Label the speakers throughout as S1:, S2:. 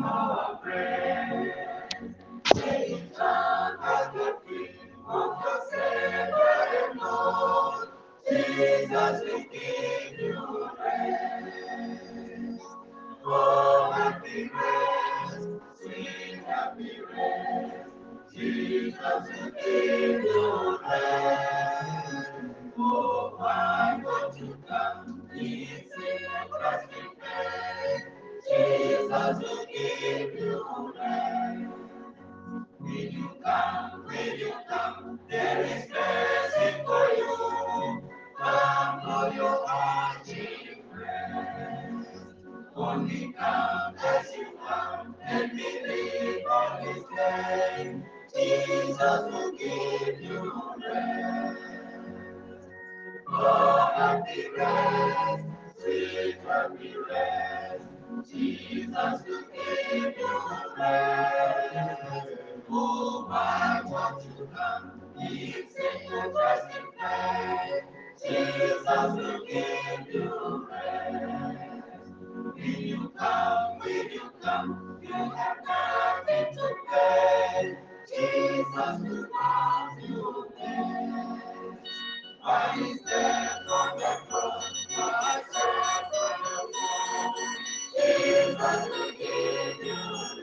S1: our praise. May you come as the King of the Savior and Lord. Jesus, we give you praise. Oh, happy rest, sweet happy rest. Jesus, we give you praise. Oh, why won't you come? Please sing and trust in faith. Jesus, we give you praise. Will you come? Will you come? There is blessing for you. Come for your watching praise. Only come as you come and believe on His name. Jesus will give you rest. Oh, happy rest, sweet happy rest. Jesus will give you rest. Oh, why won't you come? Please sing and trust in faith. Jesus will give you rest. Will you come? Will you come? You have nothing to pay. Jesus will love you best. By His death on the cross, my soul for the world. Jesus will give you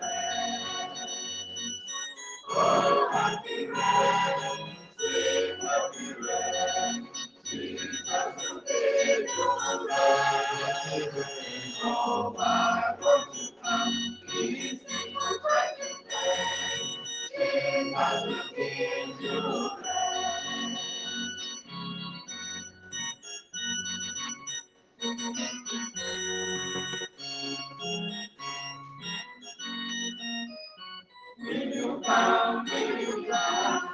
S1: rest. Oh, happy rest, sweet happy rest. Jesus will give you rest. Oh, why won't you come? Please sing for Christ in faith. Jesus will give you rest. Will you come? Will you come?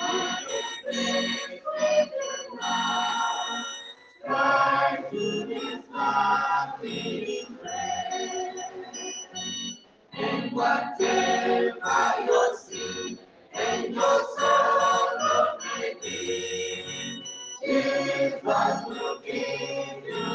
S1: Cry to His loving praise. And whatever your sin and your sorrow may be, Jesus will give you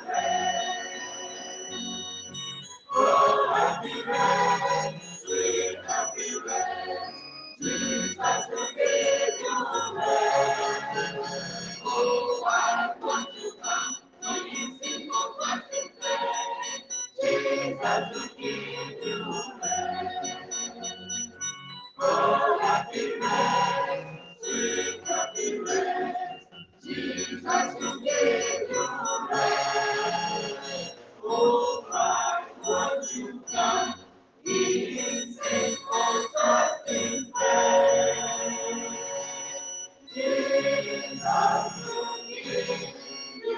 S1: praise. Oh, happy rest, sweet happy rest. Jesus will give you rest. Oh, why won't you come? Please sing for Christ in faith. Jesus will give you rest. Oh, happy rest, sweet happy rest. Jesus will give you rest. Oh, why won't you come? He is faithful, trust in faith. Jesus will give you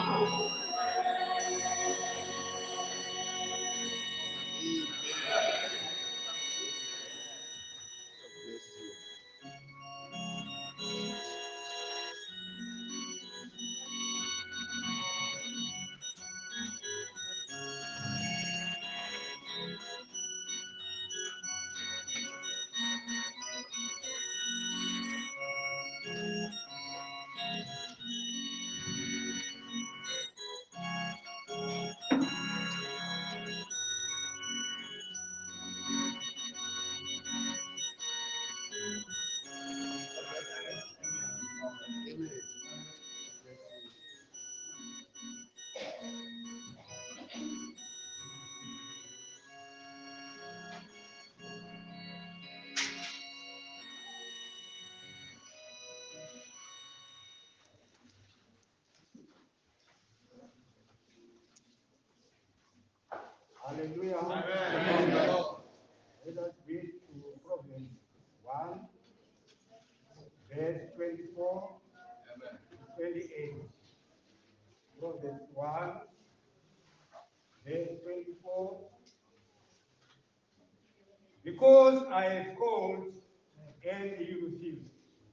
S2: Hallelujah.
S1: Amen.
S2: Let us read to Proverbs 1, verse 24 to 28. Proverbs 1, verse 24. Because I have called and you refuse.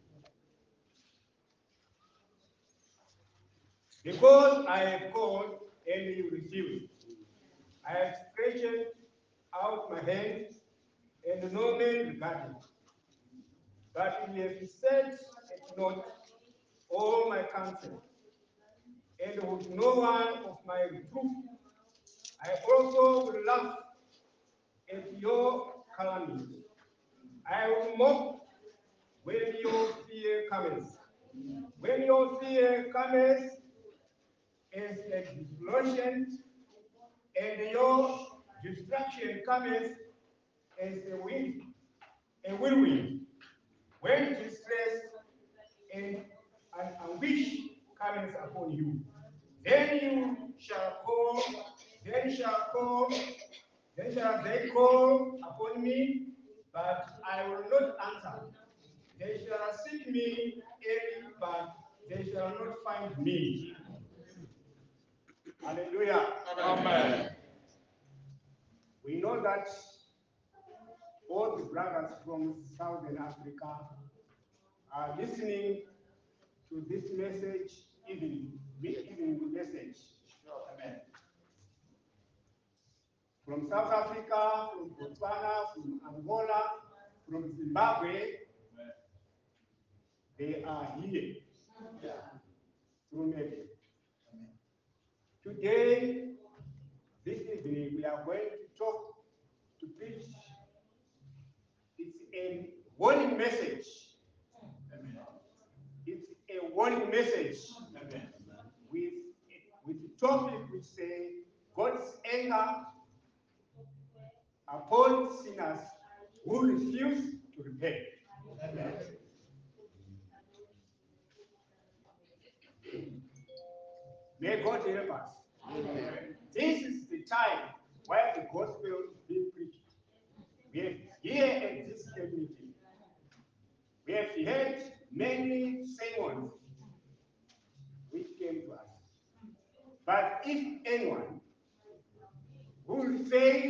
S2: Because I have called and you refuse. I have stretched out my hand and no man regarded. But you have set at naught all my counsel, and with no one of my reproof. I also will laugh at your calamity. I will mock when your fear comes. When your fear comes as a desolation, and your destruction comes as a whirlwind. When distress and an anguish comes upon you, then you shall call, then shall call, then shall they call upon me, but I will not answer. They shall seek me early, but they shall not find me. Hallelujah.
S1: Amen.
S2: We know that all the brothers from Southern Africa are listening to this message, even message.
S1: Amen.
S2: From South Africa, from Botswana, from Angola, from Zimbabwe, they are here through me. Today, this evening, we are going to preach. It's a warning message.
S1: Amen.
S2: It's a warning message.
S1: Amen.
S2: With the topic which say God's anger upon sinners who refuse to repent.
S1: Amen.
S2: May God help us.
S1: Amen.
S2: This is the time where the gospel is being preached. We have here at this meeting, we have heard many sermons which came to us. But if anyone who will fail,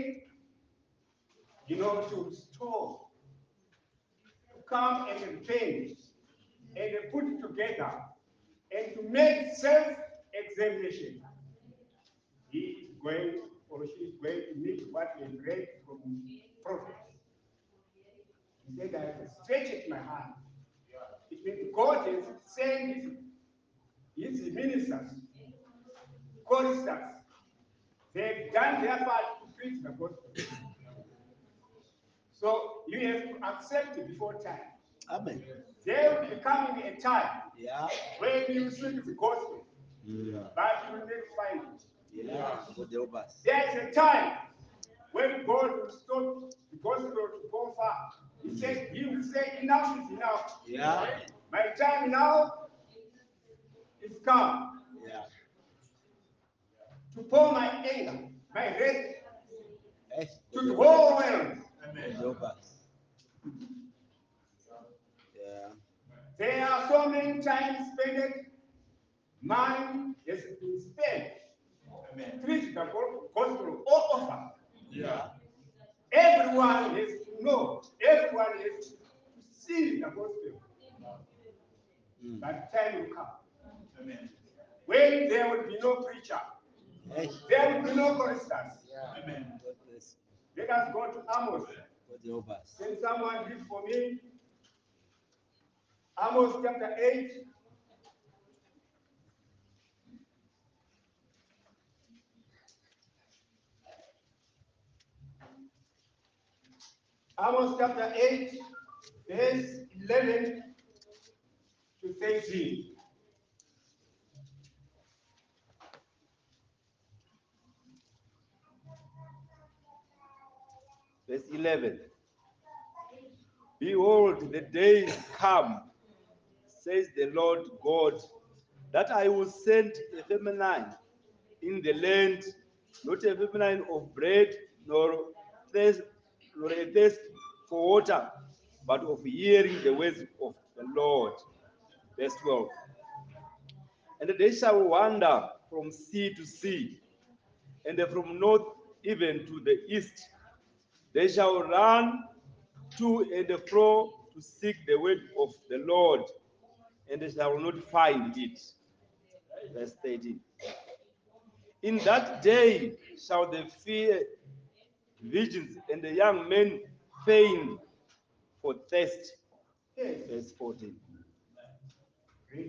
S2: to restore, to come and repent, and put it together, and to make self-examination, he is going or she is going to meet what we have read from prophets. He said, I have stretched my hand. It means God has sent his ministers, choristers. They've done their part to preach the gospel. So you have to accept it before time.
S3: Amen.
S2: There will be coming a time when you seek the gospel, but you will never find it. There's a time when God will stop the gospel to go far. He will say, enough is enough. My time now is come. To pour my anger, my wrath to the whole world.
S1: Amen.
S2: There are so many times spent, money has been spent.
S1: Amen.
S2: Preach the gospel all over.
S1: Yeah.
S2: Everyone has to know, everyone has to see the gospel. But time will come.
S1: Amen.
S2: When there will be no preacher, there will be no choristers.
S1: Amen.
S2: Let us go to Amos. Can someone read for me? Amos chapter 8. Amos chapter 8, verse 11 to 13.
S3: Verse 11. Behold, the days come, says the Lord God, that I will send a famine in the land, not a famine of bread, nor a thirst for water, but of hearing the words of the Lord. Verse 12. And they shall wander from sea to sea, and from north even to the east. They shall run to and fro to seek the word of the Lord, and they shall not find it. Verse 13. In that day shall they fear virgins, and the young men faint for thirst.
S2: Yes.
S3: Verse 14.
S2: Read.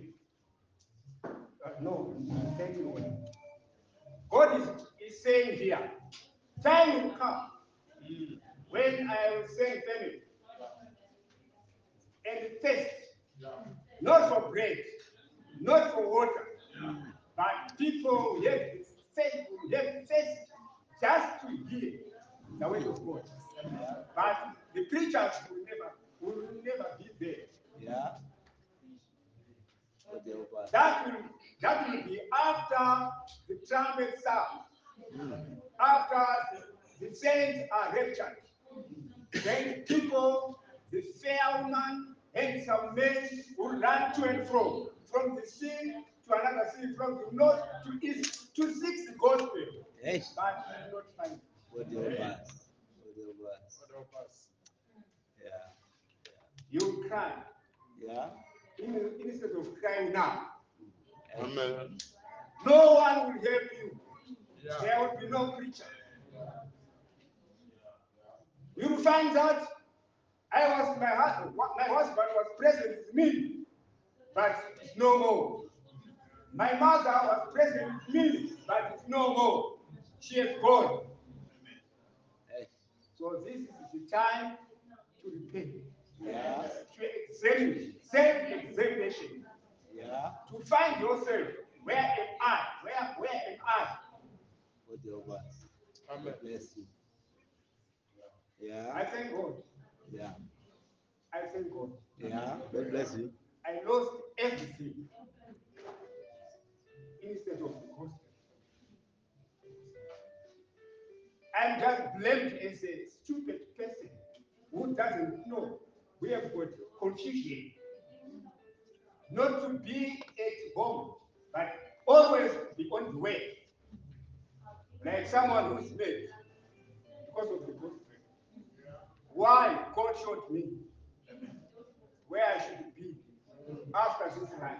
S2: No, 31. God is saying here, time will come when I was saying family and thirst, not for bread, not for water, but people who have faith, who have faith just to hear the word of God. But the preachers will never be there.
S3: Yeah. God help us.
S2: That will be after the trumpet sound, after the saints are raptured. Then people, the fair woman, and some men will run to and from the sea to another sea, from the north to east, to seek the gospel.
S3: Yes.
S2: But you will not find it.
S3: God help us. God help us. Yeah.
S2: You will cry.
S3: Yeah.
S2: Instead of crying now,
S1: Amen.
S2: no one will help you.
S1: Yeah.
S2: There will be no preacher. You will find that my husband was present with me, but it's no more. My mother was present with me, but it's no more. She has gone.
S3: Yes.
S2: So this is the time to repent,
S3: Yeah.
S2: to examine, self-examination,
S3: Yeah.
S2: to find yourself. Where am I? Where am I?
S3: God help us.
S1: Amen.
S3: Bless you.
S2: I
S3: Yeah.
S2: thank God.
S3: Yeah.
S2: I thank God.
S3: Yeah. God bless you.
S2: I lost everything instead of the gospel. I'm just blamed as a stupid person who doesn't know. We have got confusion. Not to be at home, but always be on the way. Like someone who's made because of the gospel. Why God showed me where I should be after this life.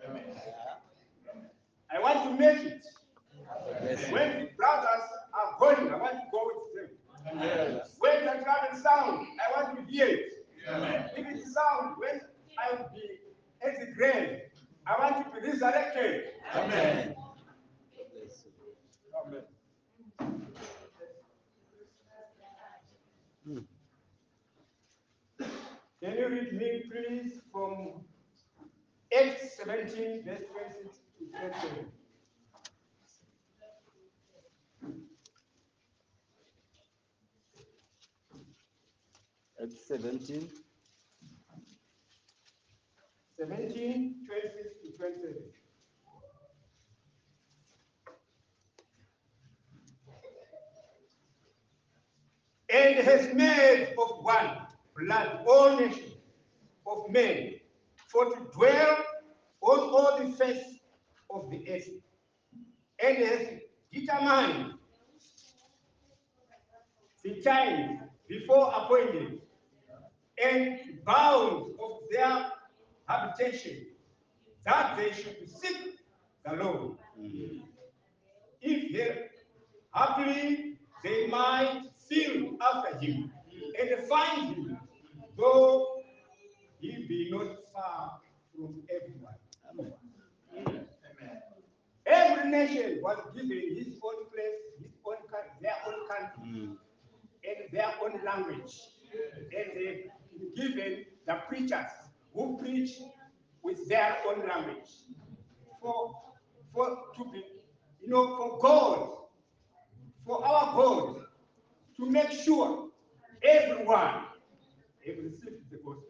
S2: I want to make it.
S3: Bless you.
S2: When the brothers are going, I want to go with them.
S1: Yes.
S2: When the trumpet sound, I want to hear it. If it sound, when I will be at the grave, I want to be resurrected.
S3: Amen. Bless you.
S1: Amen.
S2: Can you read me, please, from Acts 17, verse 26 to 27?
S3: At 17.
S2: 17, 26 to 27. And has made of one blood all nations of men, for to dwell on all the face of the earth, and has determined the time before appointed, and bounds of their habitation, that they should seek the Lord. If here happily they might feel after him, and find him, though he be not far from everyone. Every nation was given his own place, his own country, their own country, and their own language. And they've been given the preachers who preach with their own language. For to be, for God, for our God, to make sure everyone have received the gospel.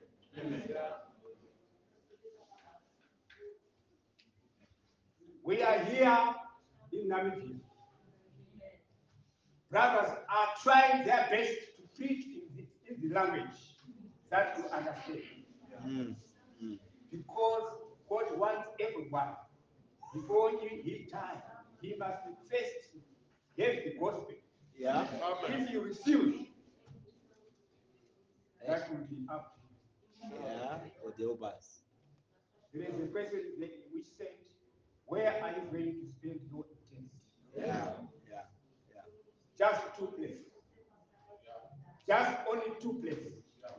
S2: We are here in Namibia. Brothers are trying their best to preach in the language that you understand. Because God wants everyone. Before he died, he must first give the gospel.
S3: Yeah.
S2: If you refuse, that will be up to you.
S3: Yeah. God help us.
S2: There is a question which said, where are you going to spend your eternity?
S3: Yeah. Yeah. Yeah.
S2: Just two places. Just only two places.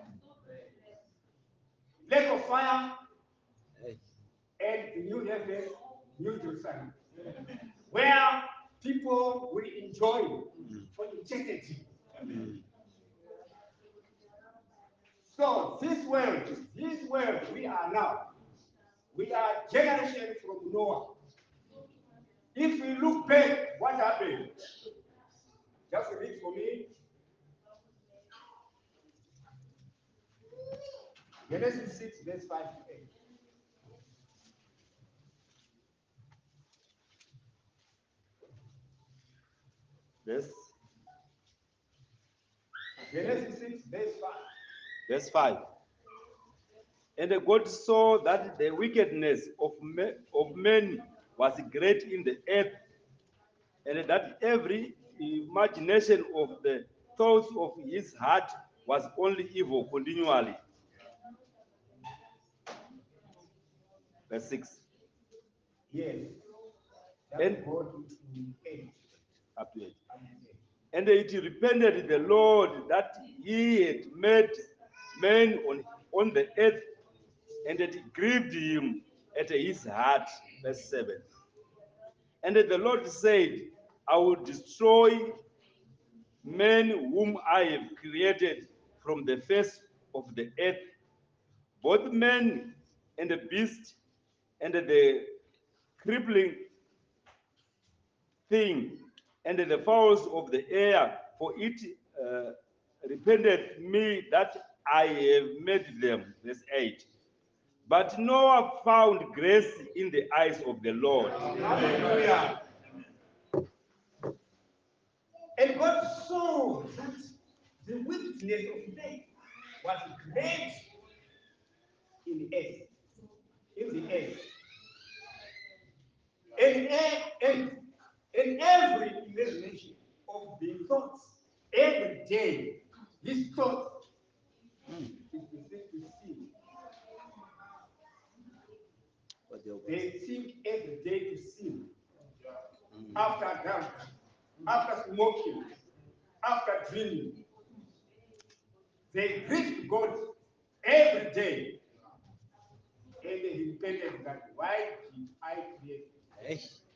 S2: Lake of fire
S3: Hey.
S2: and the new heaven, new Jerusalem. Where people will enjoy for eternity. So this world we are now, we are generation from Noah. If we look back, what happened? Just read for me. Genesis 6, verse 5 to 8.
S3: Verse,
S2: Genesis 6, verse 5.
S3: verse 5. And God saw that the wickedness of men was great in the earth, and that every imagination of the thoughts of his heart was only evil continually. Verse 6.
S2: Yes.
S3: And-
S2: That's God to 8.
S3: Up to 8.
S2: Up to 8.
S3: And it repented the Lord that he had made man on the earth, and it grieved him at his heart. Verse 7. And the Lord said, I will destroy men whom I have created from the face of the earth, both men and the beast, and the crippling thing, and the fowls of the air, for it repented me that I have made them. Verse 8. But Noah found grace in the eyes of the Lord.
S2: Hallelujah. And God saw that the wickedness of men was great in the earth. In the earth. And every imagination of the thoughts, every day, this thought is the thing to see. They think every day to sin. After dance, after smoking, after drinking. They grieved God every day. And they repented that why did I create you?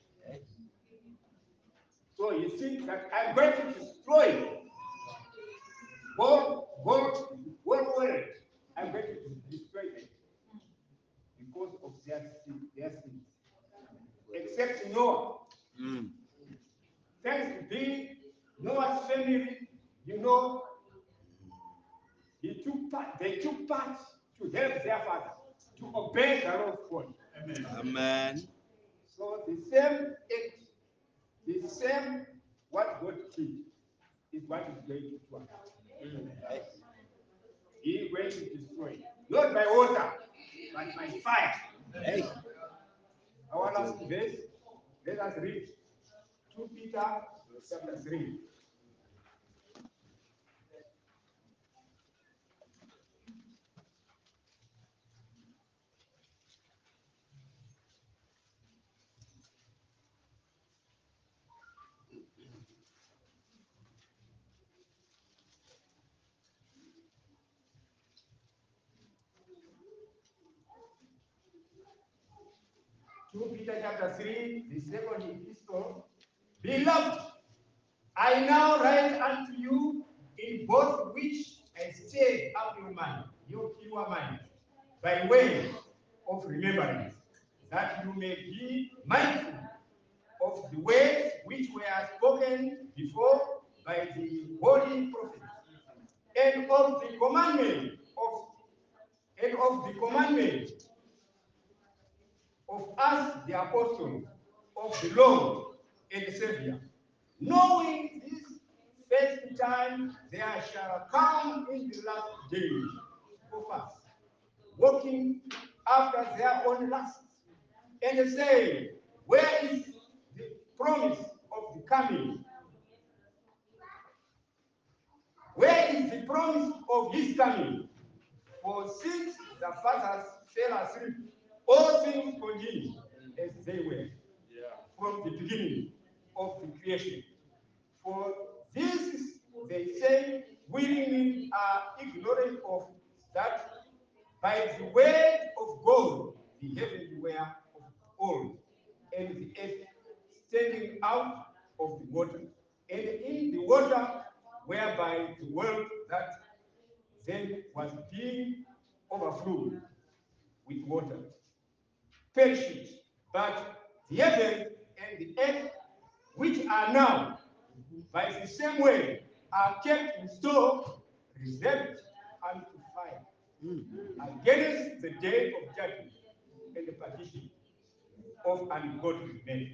S2: So you think that I'm going to destroy God, world. I'm going to destroy them because of their sins. Except Noah. Thanks be Noah's family, they took part to help their father to obey the law of God.
S3: Amen.
S2: So the same act, the same what God did is what is going to do. He is going to destroy. Not by water, but by fire. Our last verse, let us read 2 Peter chapter 3. 2 Peter chapter 3, the second epistle. Beloved, I now write unto you in both which I stir up your mind, your pure mind, by way of remembrance, that you may be mindful of the words which were spoken before by the holy prophets, and of the commandment of us, the apostles of the Lord and Savior, knowing this first time there shall come in the last days of us, walking after their own lusts, and say, where is the promise of the coming? Where is the promise of his coming? For since the fathers fell asleep, all things continue as they were from the beginning of the creation. For this they say, willingly are ignorant of that by the word of God the heavens were of old, and the earth standing out of the water, and in the water whereby the world that then was being overflowed with water, perished. But the heaven and the earth, which are now by the same way, are kept in store, reserved unto fire, against the day of judgment and the perdition of ungodly men.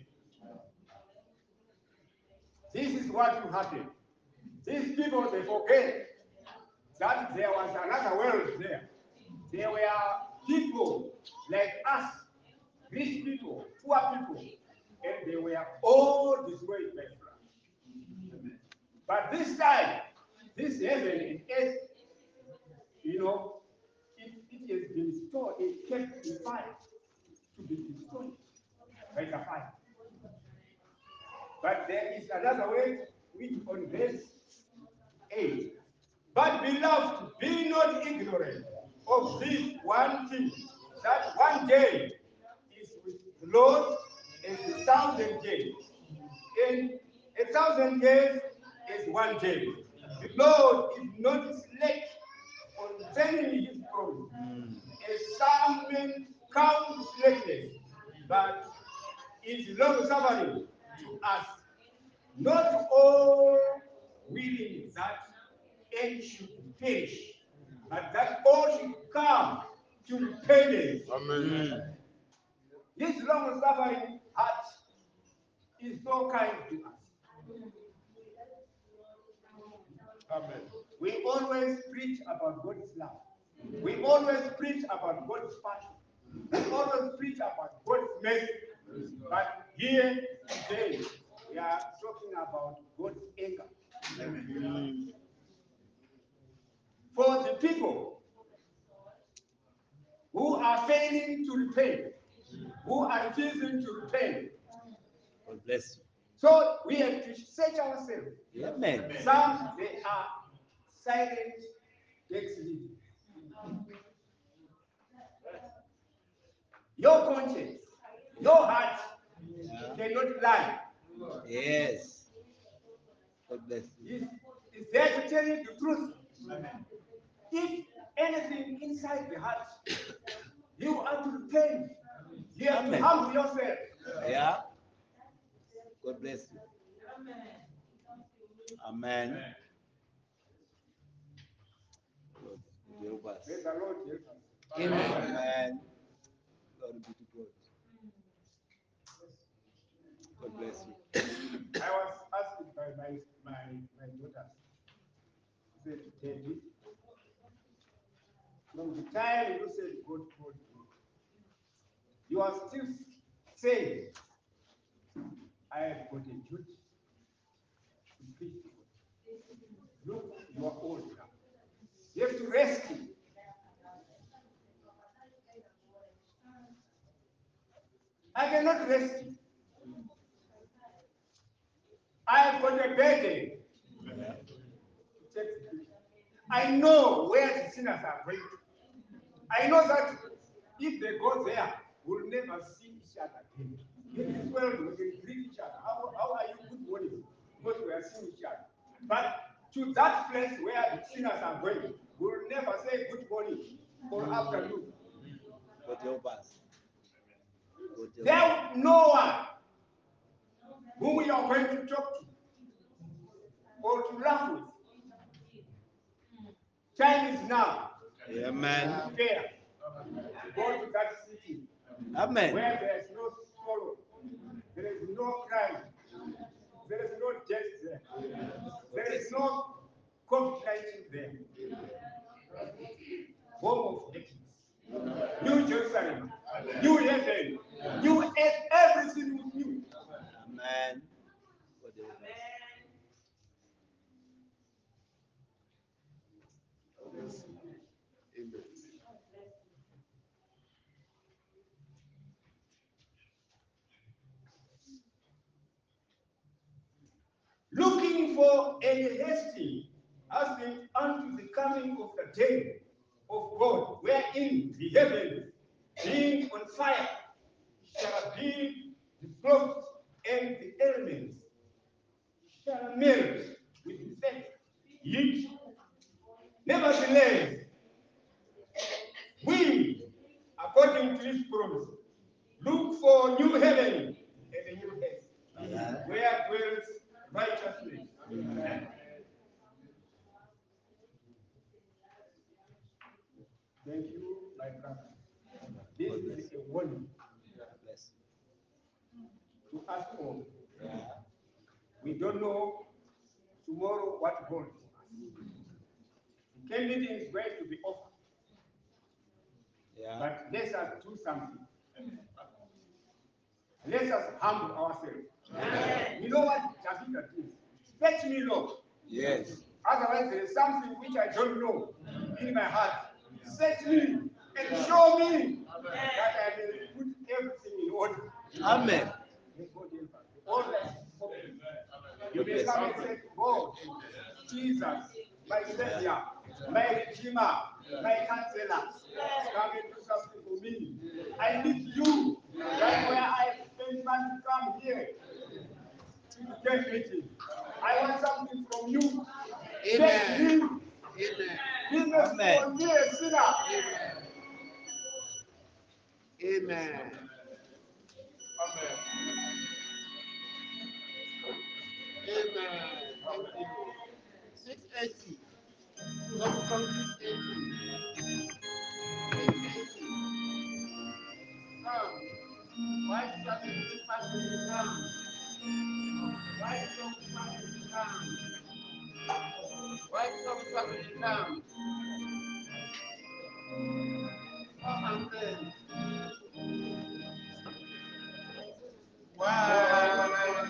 S2: This is what will happen. These people, they forget that there was another world there. There were people like us, rich people, poor people, and they were all destroyed by flood. But this time, this heaven and earth, it has been stored, it kept in fire to be destroyed by the fire. But there is another way, which on verse 8. But beloved, be not ignorant of this one thing, that one day is with the Lord as 1,000 days, and 1,000 days is one day. The Lord is not slack concerning his promise, as some men count slackness, but is long suffering to us, not all willing that any should perish, but that all should come to repentance.
S1: Amen.
S2: This long suffering heart is so kind to us.
S1: Amen.
S2: We always preach about God's love. We always preach about God's passion. We always preach about God's mercy. But here today, we are talking about God's anger. For the people who are failing to repent, who are refusing to repent.
S3: God bless you.
S2: So we have to search ourselves.
S3: Amen.
S2: Some, they are silent backsliders. Your conscience, your heart cannot lie.
S3: Yes. God bless you.
S2: Is there to tell you the truth. If anything inside the heart, you are to repent. You have to
S3: Amen.
S2: humble yourself.
S3: Yeah. God bless you. Amen. God help us.
S2: May the Lord help us.
S3: Amen. Glory be to God. God bless you.
S2: I was asked by my daughters. Said, Daddy, from the time you said God called you, you are still saying, I have got a duty to preach to God. Look, you are old now. You have to rest. I cannot rest. I have got a burden to take the people. I know where the sinners are going. I know that if they go there, we'll never see each other again. In this world, we can greet each other. How are you? Good morning. Because we are seeing each other. But to that place where the sinners are going, we'll never say good morning or afternoon.
S3: God help us. God help us.
S2: There is no one whom we are going to talk to or to laugh with. Time is now.
S3: Amen.
S2: Prepare to go to that city
S3: Amen.
S2: where there is no sorrow, there is no crime, there is no death there, there is no COVID-19 there. Home of happiness, New Jerusalem, New Heaven, New Earth, everything with you.
S3: Amen. God help us.
S1: Amen.
S2: Looking for a hasty hastening unto the coming of the day of God, wherein the heavens, being on fire, shall be disclosed, and the elements shall melt with effect. Yet, nevertheless, Nevertheless, we, according to his promise, look for new heaven and a new earth, where dwells righteousness. Thank you, my brother. This is a warning to us all. We don't know tomorrow what God is. The candidate is going to be offered. But let us do something. Let us humble ourselves. You know what David did? Fetch me, Lord.
S3: Yes.
S2: Otherwise, there is something which I don't know in my heart. Search me and show me that I will put everything in order.
S3: Amen.
S2: All that is open. You may come and say, God, Jesus, my Savior, my Redeemer, my Counselor, come and do something for me. I need you. That's where I spend money to come here to the church meeting. I want something from you.
S1: Amen.
S2: Business
S3: Amen.
S2: for me, a sinner.
S1: Amen. Amen. Thank you. 680. Song 680. 680. Why is that this passage down? Why is that passage down? Why is that passage down? Oh, amen. Why?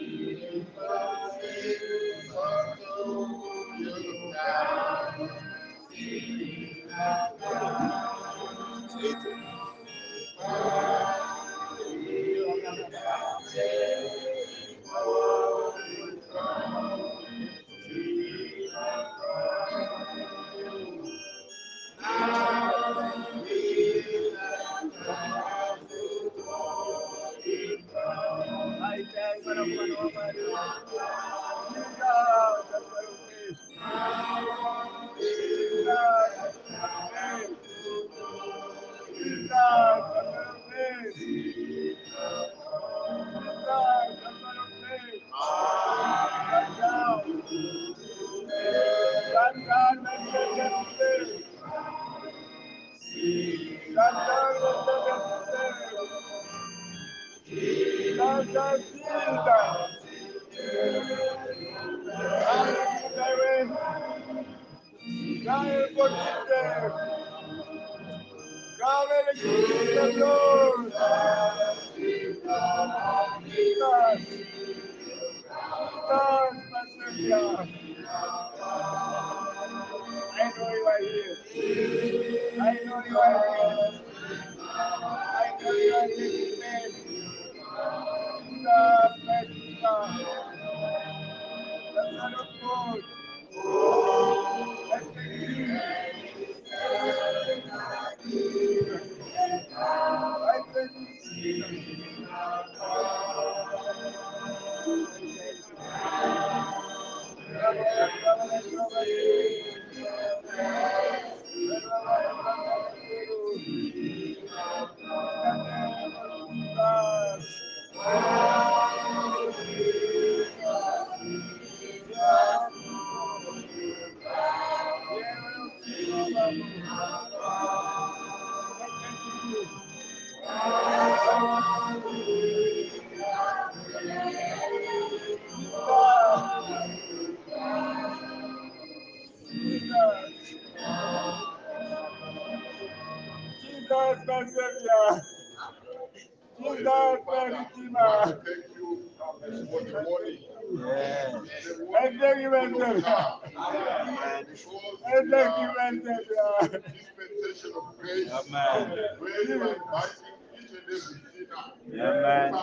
S1: Dispensation of grace.
S3: Amen.
S1: Where you are inviting each and every sinner.
S3: Amen.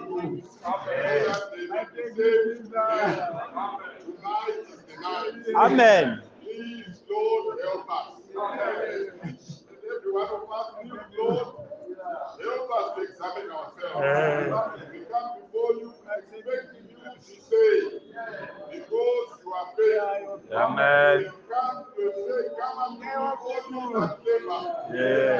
S1: That they may be saved. Tonight is the night.
S3: Amen.
S1: Please, Lord, help us. And every one of us, please, Lord, help us to examine ourselves. We come before you expecting you to say, because you are faithful.
S3: Amen.
S1: We have come to say, come and
S3: Yeah.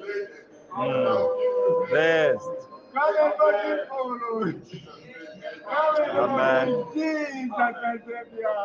S3: Rest.
S2: Come and go to Lord. Come and go
S3: Amen.
S2: to Jesus, my Savior.